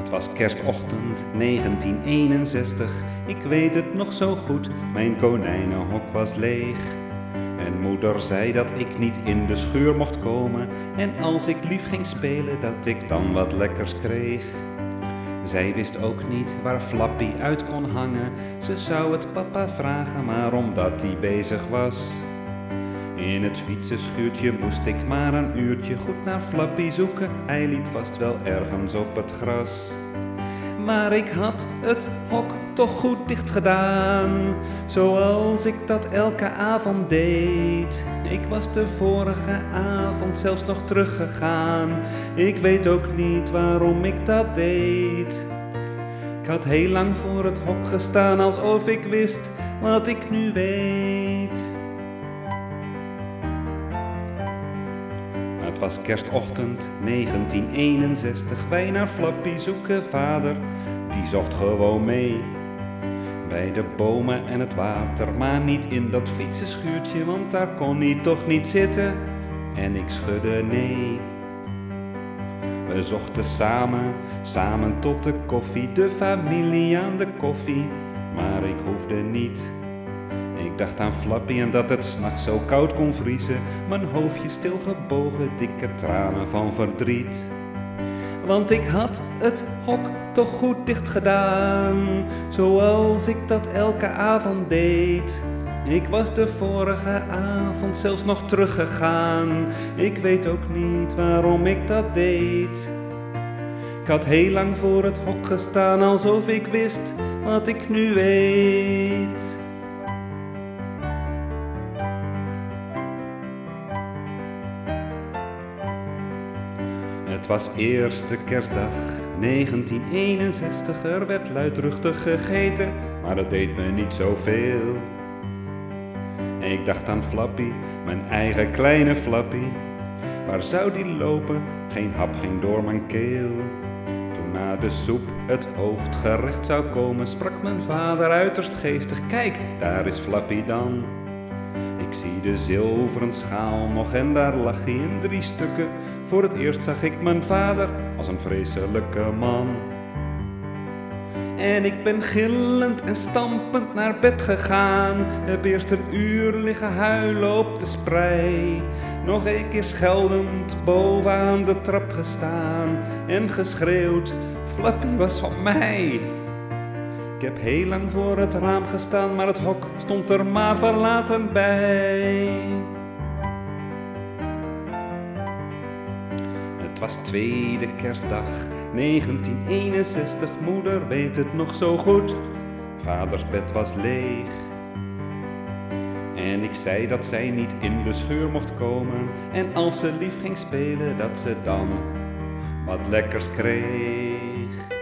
Het was kerstochtend 1961, ik weet het nog zo goed, mijn konijnenhok was leeg. En moeder zei dat ik niet in de schuur mocht komen en als ik lief ging spelen dat ik dan wat lekkers kreeg. Zij wist ook niet waar Flappy uit kon hangen, ze zou het papa vragen, maar omdat hij bezig was. In het fietsenschuurtje moest ik maar een uurtje goed naar Flappy zoeken, hij liep vast wel ergens op het gras. Maar ik had het hok toch goed dicht gedaan, zoals ik dat elke avond deed. Ik was de vorige avond zelfs nog teruggegaan, ik weet ook niet waarom ik dat deed. Ik had heel lang voor het hok gestaan, alsof ik wist wat ik nu weet. Het was kerstochtend 1961, wij naar Flappy zoeken, vader, die zocht gewoon mee. Bij de bomen en het water, maar niet in dat fietsenschuurtje, want daar kon hij toch niet zitten. En ik schudde nee. We zochten samen tot de koffie, de familie aan de koffie, maar ik hoefde niet. Ik dacht aan Flappy en dat het 's nachts zo koud kon vriezen, mijn hoofdje stilgebogen, dikke tranen van verdriet. Want ik had het hok toch goed dicht gedaan, zoals ik dat elke avond deed. Ik was de vorige avond zelfs nog teruggegaan, ik weet ook niet waarom ik dat deed. Ik had heel lang voor het hok gestaan, alsof ik wist wat ik nu weet. Het was eerste kerstdag 1961, er werd luidruchtig gegeten, maar dat deed me niet zoveel. Ik dacht aan Flappy, mijn eigen kleine Flappy. Waar zou die lopen? Geen hap ging door mijn keel. Toen na de soep het hoofdgerecht zou komen, sprak mijn vader uiterst geestig: kijk, daar is Flappy dan. Ik zie de zilveren schaal nog en daar lag hij in 3 stukken. Voor het eerst zag ik mijn vader als een vreselijke man. En ik ben gillend en stampend naar bed gegaan, heb eerst een uur liggen huilen op de sprei. Nog 1 keer scheldend bovenaan de trap gestaan en geschreeuwd: Flappy was van mij. Ik heb heel lang voor het raam gestaan, maar het hok stond er maar verlaten bij. Het was tweede kerstdag 1961, moeder weet het nog zo goed. Vaders bed was leeg. En ik zei dat zij niet in de schuur mocht komen en als ze lief ging spelen dat ze dan wat lekkers kreeg.